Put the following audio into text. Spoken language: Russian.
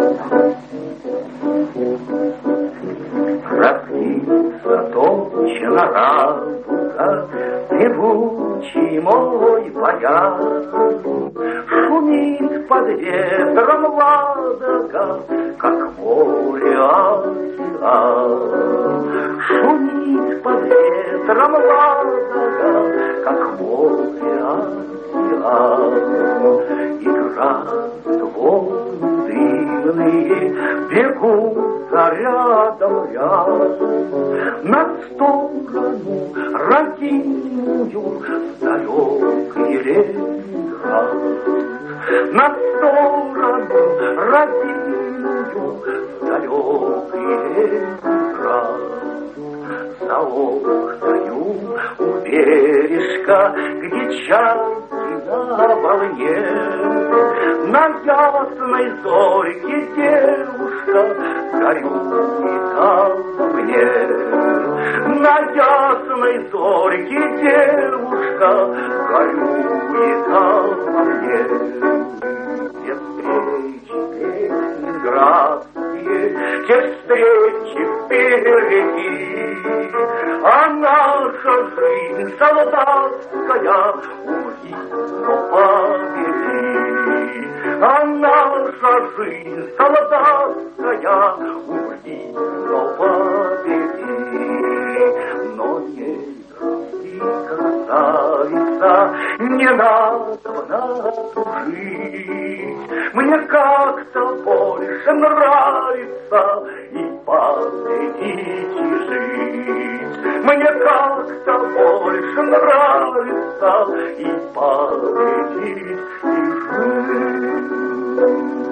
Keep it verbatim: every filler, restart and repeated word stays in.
Раскинется точно радуга, певучий мой баян. Шумит под ветром Ладога, как море океан. Шумит под ветром Ладога, как море океан. Играют волны дымные, бегут рядом рядом на сторону родимую с далекой леса. На сторону родимую с далекой леса. За окною у бережка, где чайки на волне, на ясной зорьке девушка горюет обо мне. На ясной зорьке девушка горюет обо мне. Те встречи ленинградские, те встречи впереди, а наша жизнь солдатская увидела победи. А наша жизнь солдатская увидела победи. Но не грусти, красавица, не надо тужить. Мне как-то больше нравится и победить, и жить. Мне как-то больше нравится и победить, и жить.